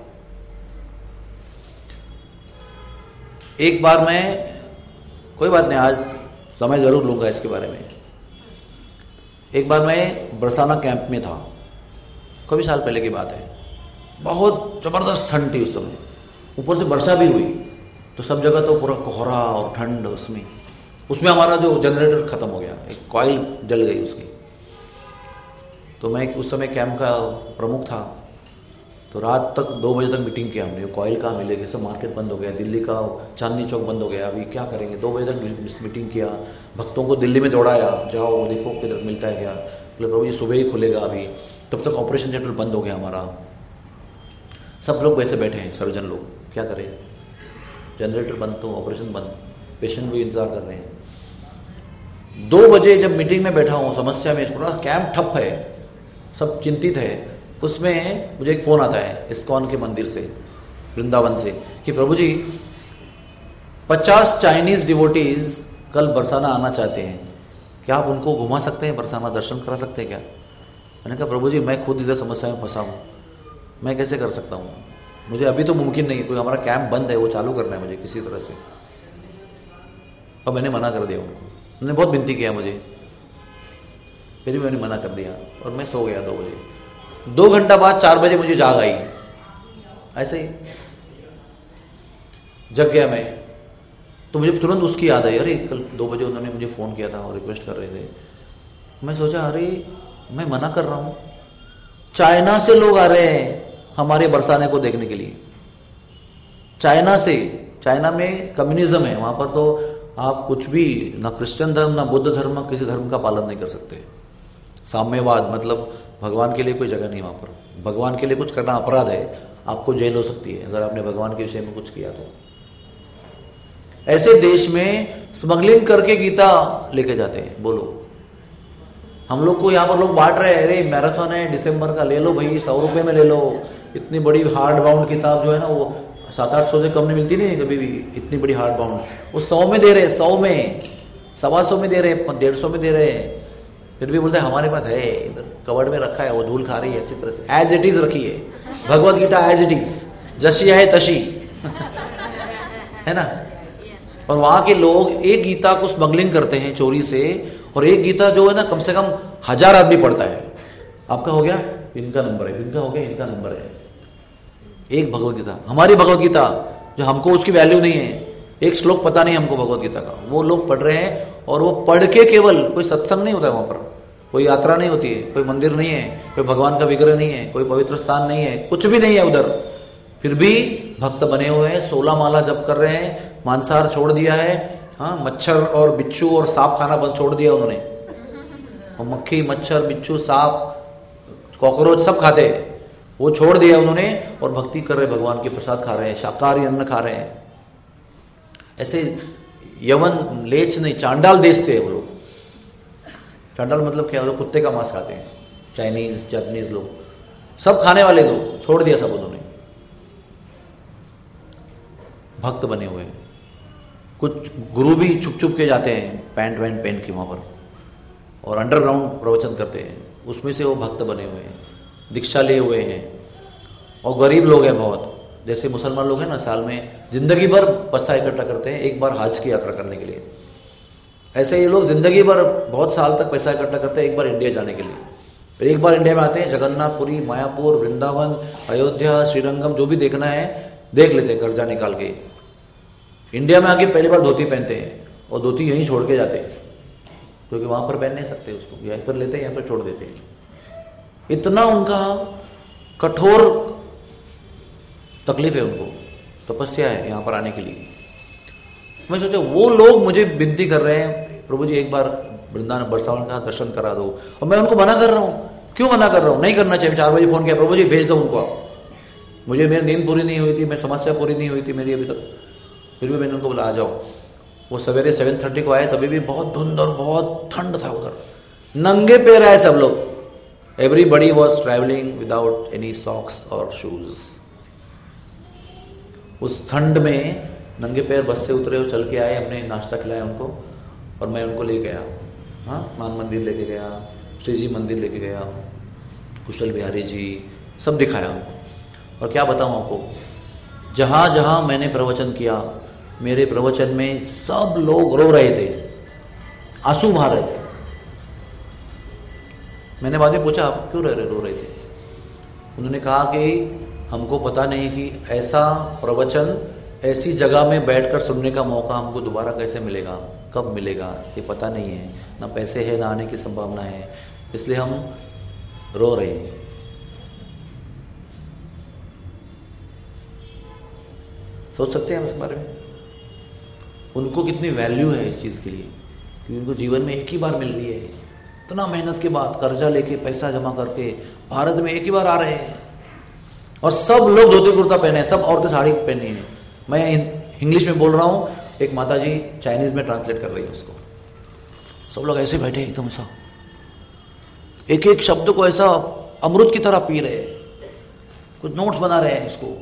S1: एक बार मैं, कोई बात नहीं, आज समय जरूर लूंगा इसके बारे में। एक बार मैं बरसाना कैंप में था, काफी साल पहले की बात है, बहुत जबरदस्त ठंड थी उस समय, ऊपर से वर्षा भी हुई, तो सब जगह तो पूरा कोहरा और ठंड। उसमें हमारा जो जनरेटर खत्म हो गया, एक कॉइल जल गई उसकी। तो मैं उस समय कैंप का प्रमुख था, तो रात तक 2 बजे तक मीटिंग किया हमने, कॉइल कहाँ मिलेगी, सब मार्केट बंद हो गया, दिल्ली का चांदनी चौक बंद हो गया, अभी क्या करेंगे। 2 बजे तक मीटिंग किया, भक्तों को दिल्ली में दौड़ाया, जाओ देखो किधर मिलता है क्या। बोले प्रभु जी सुबह ही खुलेगा अभी, तब तक ऑपरेशन थिएटर बंद हो गया हमारा। सब लोग वैसे बैठे हैं, सर्जन लोग, क्या करें, जनरेटर बंद तो ऑपरेशन बंद, पेशेंट भी इंतजार कर रहे हैं। 2 बजे जब मीटिंग में बैठा हूँ, समस्या में, पूरा कैंप ठप है, सब चिंतित है। उसमें मुझे एक फोन आता है इस्कॉन के मंदिर से, वृंदावन से, कि प्रभु जी 50 चाइनीज डिवोटीज कल बरसाना आना चाहते हैं, क्या आप उनको घुमा सकते हैं, बरसाना दर्शन करा सकते हैं क्या। मैंने कहा प्रभु जी मैं खुद इधर समस्या में फंसा हूँ, मैं कैसे कर सकता हूँ, मुझे अभी तो मुमकिन नहीं, कोई हमारा कैंप बंद है, वो चालू करना है मुझे किसी तरह से। और मैंने मना कर दिया उनको, उन्होंने बहुत विनती किया मुझे, फिर भी मैंने मना कर दिया और मैं सो गया 2 बजे। 2 घंटा बाद 4 बजे मुझे जाग आई, ऐसे ही जग गया मैं। तो मुझे तुरंत उसकी याद आई, अरे कल 2 बजे उन्होंने मुझे फ़ोन किया था और रिक्वेस्ट कर रहे थे। मैं सोचा अरे मैं मना कर रहा हूँ, चाइना से लोग आ रहे हैं हमारे बरसाने को देखने के लिए, चाइना से। चाइना में कम्युनिज्म है, वहाँ पर तो आप कुछ भी, ना क्रिश्चियन धर्म ना बुद्ध धर्म, किसी धर्म का पालन नहीं कर सकते। साम्यवाद, मतलब भगवान के लिए कोई जगह नहीं वहाँ पर, भगवान के लिए कुछ करना अपराध है, आपको जेल हो सकती है अगर आपने भगवान के विषय में कुछ किया तो। ऐसे देश में स्मगलिंग करके गीता लेके जाते हैं, बोलो। हम लोग को यहाँ पर लोग बांट रहे हैं, अरे मैराथन है दिसंबर का, ले लो भाई, 100 रुपये में ले लो। इतनी बड़ी हार्ड बाउंड किताब जो है ना, वो 700-800 से कम नहीं मिलती नहीं कभी भी, इतनी बड़ी हार्ड बाउंड। वो 100 में दे रहे, 100 में, 125 में दे रहे, 150 में दे रहे हैं, फिर भी बोलते हैं हमारे पास है, इधर कवर्ड में रखा है, वो धूल खा रही है अच्छी तरह से, एज इट इज रखी है Bhagavad Gita, as it is, जशी है तशी है ना। और वहां के लोग एक गीता को स्मगलिंग करते हैं चोरी से, और एक गीता जो है ना कम से कम 1000 आदमी पढ़ता है। आपका हो गया, इनका नंबर है, इनका हो गया, इनका नंबर है। एक भगवत गीता, हमारी भगवत गीता जो हमको उसकी वैल्यू नहीं है, एक श्लोक पता नहीं हमको भगवत गीता का, वो लोग पढ़ रहे हैं, और वो पढ़ के केवल, कोई सत्संग नहीं होता है वहां पर, कोई यात्रा नहीं होती है, कोई मंदिर नहीं है, कोई भगवान का विग्रह नहीं है, कोई पवित्र स्थान नहीं है, कुछ भी नहीं है उधर, फिर भी भक्त बने हुए हैं, 16 माला जप कर रहे हैं, मांसाहार छोड़ दिया है, हाँ, मच्छर और बिच्छू और सांप खाना बंद छोड़ दिया उन्होंने, और मक्खी मच्छर बिच्छू सांप कॉकरोच सब खाते हैं, वो छोड़ दिया उन्होंने, और भक्ति कर रहे, भगवान के प्रसाद खा रहे हैं, शाकाहारी अन्न खा रहे हैं। ऐसे यवन लेच नहीं, चांडाल देश से वो लोग। चांडाल मतलब क्या, लोग कुत्ते का मांस खाते हैं, चाइनीज जापानीज लोग, सब खाने वाले लोग, छोड़ दिया सब उन्होंने, भक्त बने हुए। कुछ गुरु भी छुप छुप के जाते हैं पैंट वैंट पहन के वहां पर, और अंडरग्राउंड प्रवचन करते हैं, उसमें से वो भक्त बने हुए हैं, दीक्षा लिए हुए हैं। और गरीब लोग हैं बहुत, जैसे मुसलमान लोग हैं ना, साल में जिंदगी भर पैसा इकट्ठा करते हैं एक बार हज की यात्रा करने के लिए, ऐसे ये लोग जिंदगी भर बहुत साल तक पैसा इकट्ठा करते हैं एक बार इंडिया जाने के लिए। फिर एक बार इंडिया में आते हैं, जगन्नाथपुरी, मायापुर, वृंदावन, अयोध्या, श्रीरंगम, जो भी देखना है देख लेते हैं कर्जा निकाल के। इंडिया में आके पहली बार धोती पहनते हैं, और धोती यहीं छोड़ के जाते हैं, क्योंकि वहां पर पहन नहीं सकते उसको, यहीं पर लेते हैं, यहाँ पर छोड़ देते हैं। इतना उनका कठोर तकलीफ है उनको, तपस्या है यहाँ पर आने के लिए। मैं सोचा वो लोग मुझे विनती कर रहे हैं, प्रभु जी एक बार वृंदावन बरसावन का दर्शन करा दो, और मैं उनको मना कर रहा हूँ। क्यों मना कर रहा हूँ, नहीं करना चाहिए। 4 बजे फोन किया, प्रभु जी भेज दो उनको आप, मुझे मेरी नींद पूरी नहीं हुई थी, मैं समस्या पूरी नहीं हुई थी मेरी अभी तक, फिर भी मैंने उनको बोला आ जाओ। वो सवेरे 7:30 को आए, तभी भी बहुत धुंध और बहुत ठंड था उधर, नंगे पैर आए सब लोग, everybody was travelling without any socks और शूज। उस ठंड में नंगे पैर बस से उतरे, चल के आए, हमने नाश्ता खिलाया उनको, और मैं उनको ले गया, हाँ, मान मंदिर लेके गया, श्री जी मंदिर लेके गया, कुशल बिहारी जी, सब दिखाया उनको। और क्या बताऊं आपको, जहां जहां मैंने प्रवचन किया, मेरे प्रवचन में सब लोग रो रहे थे, आंसू बहा रहे थे। मैंने बाद में पूछा आप क्यों रो रहे थे? उन्होंने कहा कि हमको पता नहीं कि ऐसा प्रवचन ऐसी जगह में बैठकर सुनने का मौका हमको दोबारा कैसे मिलेगा, कब मिलेगा, ये पता नहीं है, ना पैसे है ना आने की संभावना है, इसलिए हम रो रहे हैं। सोच सकते हैं हम इस बारे में, उनको कितनी वैल्यू है इस चीज के लिए, क्योंकि उनको जीवन में एक ही बार मिल रही है, इतना मेहनत के बाद कर्जा लेके पैसा जमा करके भारत में एक ही बार आ रहे हैं, और सब लोग धोती कुर्ता पहने हैं, सब औरतें साड़ी पहनी है। मैं इंग्लिश में बोल रहा हूं, एक माता जी चाइनीज में ट्रांसलेट कर रही है उसको, सब लोग ऐसे बैठे एकदम ऐसा, एक एक शब्द को ऐसा अमृत की तरह पी रहे हैं, कुछ नोट्स बना रहे हैं इसको।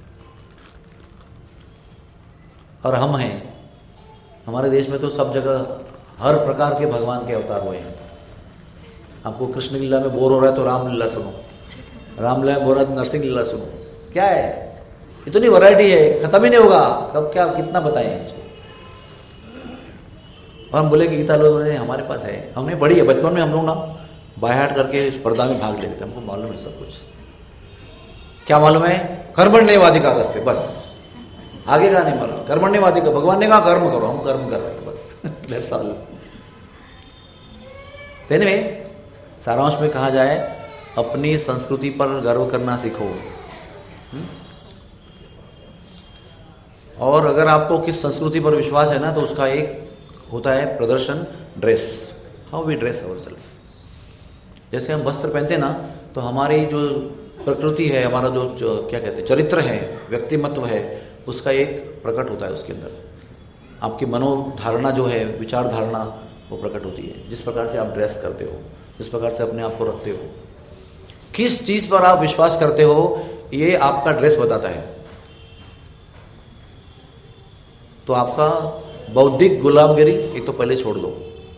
S1: और हम हैं, हमारे देश में तो सब जगह हर प्रकार के भगवान के अवतार हुए हैं। आपको कृष्ण लीला में बोर हो रहा है तो राम लीला सुनो, राम लीला में बोर रहा है तो नरसिंह लीला सुनो। क्या है, इतनी वैरायटी है, खत्म ही नहीं होगा, कब क्या कितना बताएं इसको। और हम बोलेंगे गीता लोग हमारे पास है, हमने पढ़ी है, बचपन में हम लोग ना बाय हार्ट करके स्पर्धा में भाग लेते, हमको मालूम है सब कुछ। क्या मालूम है? कर्मण्यवाधिकार रास्ते, बस आगे का नहीं मालूम। कर्मण्यवादी का, भगवान ने कहा कर्म करो, हम कर्म कर रहे हैं बस। That's all. एनीवे, सारांश में कहा जाए, अपनी संस्कृति पर गर्व करना सीखो। और अगर आपको किस संस्कृति पर विश्वास है ना, तो उसका एक होता है प्रदर्शन, dress, how we dress ourselves. जैसे हम वस्त्र पहनते हैं ना, तो हमारी जो प्रकृति है, हमारा जो क्या कहते हैं चरित्र है, व्यक्तिमत्व है, उसका एक प्रकट होता है उसके अंदर। आपकी मनोधारणा जो है, विचार धारणा, वो प्रकट होती है। जिस प्रकार से आप ड्रेस करते हो, जिस प्रकार से अपने आप को रखते हो, किस चीज पर आप विश्वास करते हो, ये आपका ड्रेस बताता है। तो आपका बौद्धिक गुलामगिरी एक तो पहले छोड़ दो।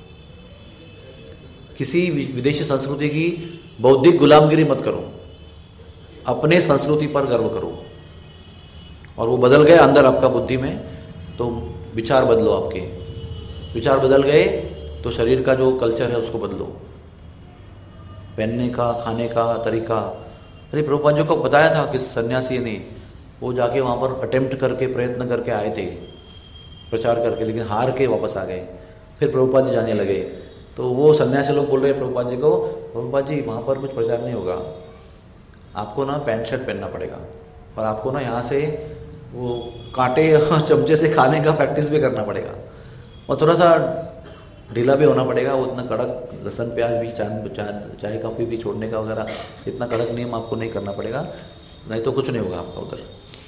S1: किसी विदेशी संस्कृति की बौद्धिक गुलामगिरी मत करो, अपने संस्कृति पर गर्व करो। और वो बदल गए अंदर आपका बुद्धि में, तो विचार बदलो, आपके विचार बदल गए तो शरीर का जो कल्चर है उसको बदलो, पहनने का, खाने का तरीका। अरे प्रभुपाद जी को बताया था कि सन्यासी ने, वो जाके वहाँ पर अटेम्प्ट करके, प्रयत्न करके आए थे प्रचार करके, लेकिन हार के वापस आ गए। फिर प्रभुपाद जी जाने लगे, तो वो सन्यासी लोग बोल रहे हैं प्रभुपाद जी को, प्रभुपाद जी वहाँ पर कुछ प्रचार नहीं होगा, आपको ना पैंट शर्ट पहनना पड़ेगा, और आपको ना यहाँ से वो कांटे चमचे से खाने का प्रैक्टिस भी करना पड़ेगा, और थोड़ा सा ढीला भी होना पड़ेगा। वो इतना कड़क लहसुन प्याज भी, चाय कॉफी भी छोड़ने का वगैरह इतना कड़क नियम आपको नहीं करना पड़ेगा, नहीं तो कुछ नहीं होगा आपका उधर।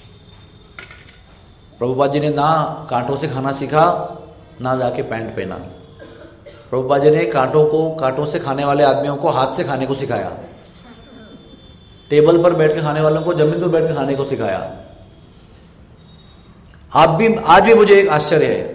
S1: प्रभुपाद जी ने ना कांटों से खाना सीखा, ना जाके पैंट पहना। प्रभुपाद जी ने कांटों से खाने वाले आदमियों को हाथ से खाने को सिखाया, टेबल पर बैठ के खाने वालों को जमीन पर बैठ के खाने को सिखाया। आज भी मुझे एक आश्चर्य है,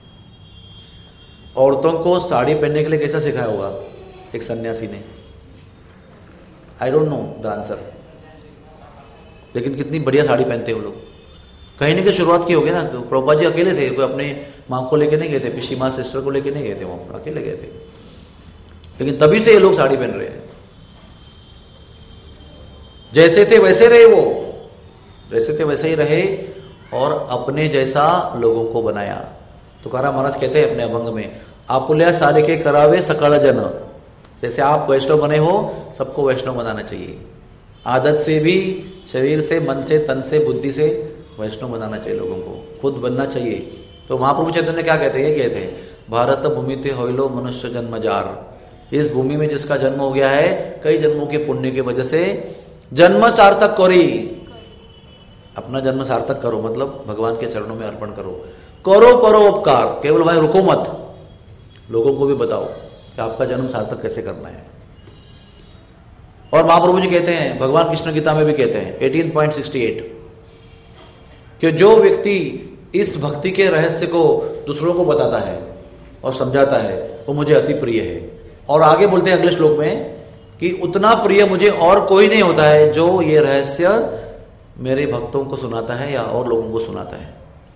S1: औरतों को साड़ी पहनने के लिए कैसा सिखाया होगा एक सन्यासी ने, I don't know the answer, लेकिन कितनी बढ़िया साड़ी पहनते हैं वो लोग। कहीं ना कहीं शुरुआत की होगी ना। प्रभुपाद जी अकेले थे, कोई अपने माँ को लेके नहीं गए थे, पिछली माँ सिस्टर को लेके नहीं गए थे, वहां अकेले गए थे, लेकिन तभी से ये लोग साड़ी पहन रहे हैं। जैसे थे वैसे रहे, वो जैसे थे वैसे ही रहे, और अपने जैसा लोगों को बनाया। तुकाराम महाराज कहते हैं अपने अभंग में, आपुल्या सारिके करावे सकल जन। जैसे आप वैष्णव बने हो, सबको वैष्णव बनाना चाहिए। आदत से भी, शरीर से, मन से, तन से, बुद्धि से वैष्णव बनाना चाहिए लोगों को, खुद बनना चाहिए। तो महाप्रभु चैतन्य क्या कहते हैं, ये कहते हैं, भारत भूमि ते होइलो मनुष्य जन्म जार। इस भूमि में जिसका जन्म हो गया है कई जन्मों के पुण्य की वजह से, जन्म सार्थक करी, अपना जन्म सार्थक करो, मतलब भगवान के चरणों में अर्पण करो। करो परोपकार, केवल वहां रुको मत, लोगों को भी बताओ कि आपका जन्म सार्थक कैसे करना है। और महाप्रभु जी कहते हैं, भगवान कृष्ण गीता में भी कहते हैं 18.68 कि जो व्यक्ति इस भक्ति के रहस्य को दूसरों को बताता है और समझाता है, वो मुझे अति प्रिय है। और आगे बोलते हैं अगले श्लोक में कि उतना प्रिय मुझे और कोई नहीं होता है जो ये रहस्य मेरे भक्तों को सुनाता है या और लोगों को सुनाता है।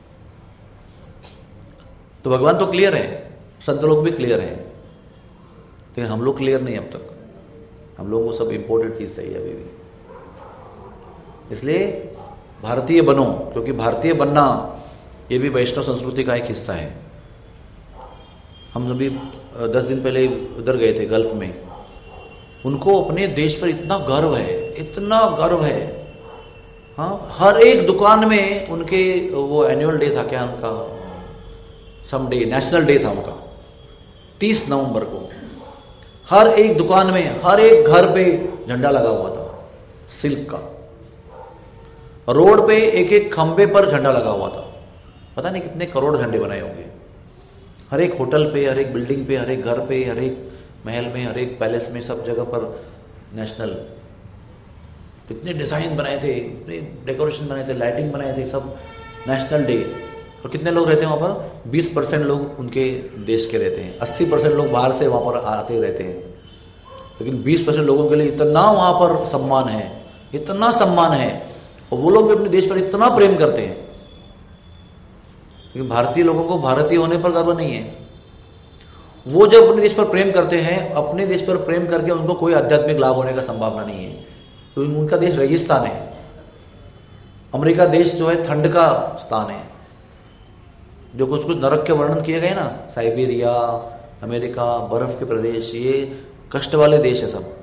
S1: तो भगवान तो क्लियर है, संत लोग भी क्लियर है, लेकिन हम लोग क्लियर नहीं अब तक। हम लोगों को सब इंपोर्टेड चीज चाहिए अभी भी। इसलिए भारतीय बनो, क्योंकि भारतीय बनना ये भी वैष्णव संस्कृति का एक हिस्सा है। हम अभी 10 दिन पहले उधर गए थे गल्फ में, उनको अपने देश पर इतना गर्व है, इतना गर्व है। हाँ, हर एक दुकान में उनके वो एनुअल डे था, क्या उनका सम डे, नेशनल डे था उनका, 30 नवंबर को। हर एक दुकान में, हर एक घर पे झंडा लगा हुआ था सिल्क का। रोड पे एक एक खंबे पर झंडा लगा हुआ था। पता नहीं कितने करोड़ झंडे बनाए होंगे। हर एक होटल पे, हर एक बिल्डिंग पे, हर एक घर पे, हर एक महल में, हर एक पैलेस में, सब जगह पर नेशनल। कितने डिजाइन बनाए थे, कितने डेकोरेशन बनाए थे, लाइटिंग बनाए थे, सब नेशनल डे। और कितने लोग रहते हैं वहाँ पर? 20% लोग उनके देश के रहते हैं, 80% लोग बाहर से वहाँ पर आते रहते हैं, लेकिन 20% लोगों के लिए इतना वहाँ पर सम्मान है, इतना सम्मान है, और वो लोग भी अपने देश पर इतना प्रेम करते हैं। लेकिन भारतीय लोगों को भारतीय होने पर गर्व नहीं है। वो जब अपने देश पर प्रेम करते हैं, अपने देश पर प्रेम करके उनको कोई आध्यात्मिक लाभ होने का संभावना नहीं है, क्योंकि तो उनका देश रेगिस्तान है। अमेरिका देश जो है ठंड का स्थान है, जो कुछ कुछ नरक के वर्णन किए गए ना, साइबेरिया, अमेरिका, बर्फ के प्रदेश, ये कष्ट वाले देश है सब।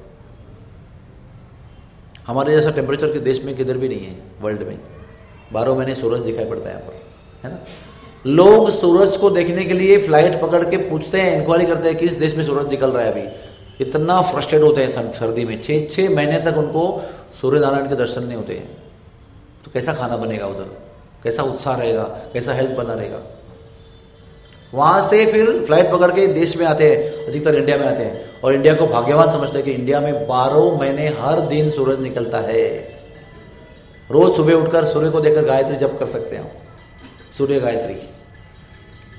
S1: हमारे जैसा टेम्परेचर के देश में किधर भी नहीं है वर्ल्ड में। 12 महीने सूरज दिखाई पड़ता है यहाँ पर, है ना। लोग सूरज को देखने के लिए फ्लाइट पकड़ के पूछते हैं, इंक्वायरी करते हैं किस देश में सूरज निकल रहा है अभी। इतना फ्रस्ट्रेट होते हैं सर्दी में, 6 महीने तक उनको सूर्य नारायण के दर्शन नहीं होते हैं। तो कैसा खाना बनेगा उधर, कैसा उत्साह रहेगा, कैसा हेल्थ बना रहेगा। वहां से फिर फ्लाइट पकड़ के देश में आते हैं, अधिकतर इंडिया में आते हैं, और इंडिया को भाग्यवान समझते हैं कि इंडिया में 12 महीने हर दिन सूरज निकलता है। रोज सुबह उठकर सूर्य को देखकर गायत्री जप कर सकते हैं, सूर्य गायत्री।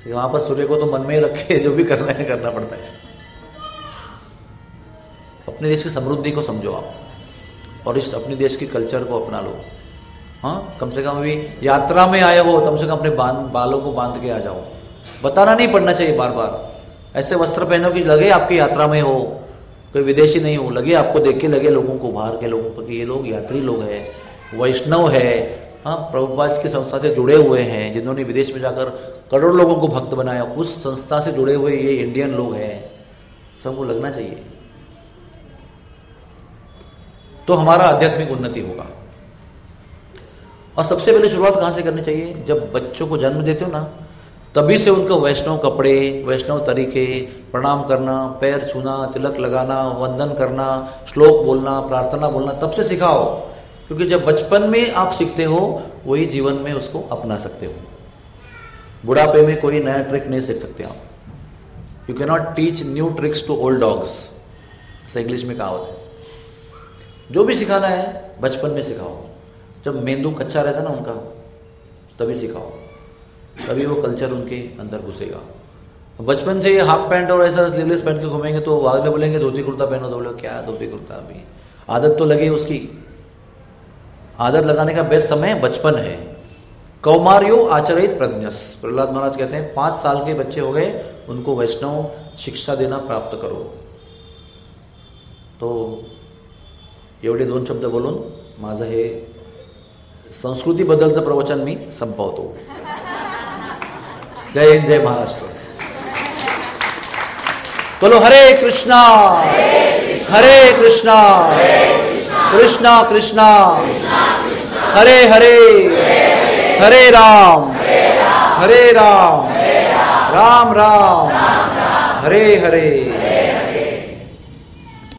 S1: वहां पर सूर्य को तो मन में ही रखे, जो भी करना है करना पड़ता है। अपने देश की समृद्धि को समझो आप, और इस अपने देश की कल्चर को अपना लो। हाँ, कम से कम अभी यात्रा में आए हो, कम से कम अपने बालों को बांध के आ जाओ। बताना नहीं पड़ना चाहिए बार बार। ऐसे वस्त्र पहनो कि लगे आपकी यात्रा में हो, कोई विदेशी नहीं हो, लगे आपको देख के लगे लोगों को, बाहर के लोगों को कि ये लोग यात्री लोग हैं, वैष्णव है। हाँ, प्रभुपाद की संस्था से जुड़े हुए हैं, जिन्होंने विदेश में जाकर करोड़ों लोगों को भक्त बनाया, उस संस्था से जुड़े हुए ये इंडियन लोग हैं, सबको लगना चाहिए। तो हमारा आध्यात्मिक उन्नति होगा। और सबसे पहले शुरुआत कहाँ से करनी चाहिए? जब बच्चों को जन्म देते हो ना, तभी से उनको वैष्णव कपड़े, वैष्णव तरीके, प्रणाम करना, पैर छूना, तिलक लगाना, वंदन करना, श्लोक बोलना, प्रार्थना बोलना, तब से सिखाओ। क्योंकि जब बचपन में आप सीखते हो, वही जीवन में उसको अपना सकते हो। बुढ़ापे में कोई नया ट्रिक नहीं सीख सकते आप। You can not teach new tricks to old dogs, ऐसा इंग्लिश में कहावत है। जो भी सिखाना है बचपन में सिखाओ। जब मेंदू कच्चा रहता ना उनका, तभी सिखाओ, तभी वो कल्चर उनके अंदर घुसेगा। बचपन से हाफ पैंट और ऐसा स्लीवलेस पहन के घूमेंगे तो बाद में बोलेंगे धोती कुर्ता पहनो, तो बोले क्या धोती कुर्ता? अभी आदत तो लगे उसकी। आदत लगाने का बेस्ट समय बचपन है। कौमार्यो आचरित प्रज्ञस, प्रहलाद महाराज कहते हैं 5 साल के बच्चे हो गए, उनको वैष्णव शिक्षा देना प्राप्त करो। तो एवढे 2 शब्द बोलून माझं हे संस्कृतीबद्दलचं प्रवचन मी संपवतो। जय हिंद, जय महाराष्ट्र। बोलो हरे कृष्णा हरे कृष्णा कृष्णा कृष्णा हरे हरे, हरे राम राम राम, हरे हरे।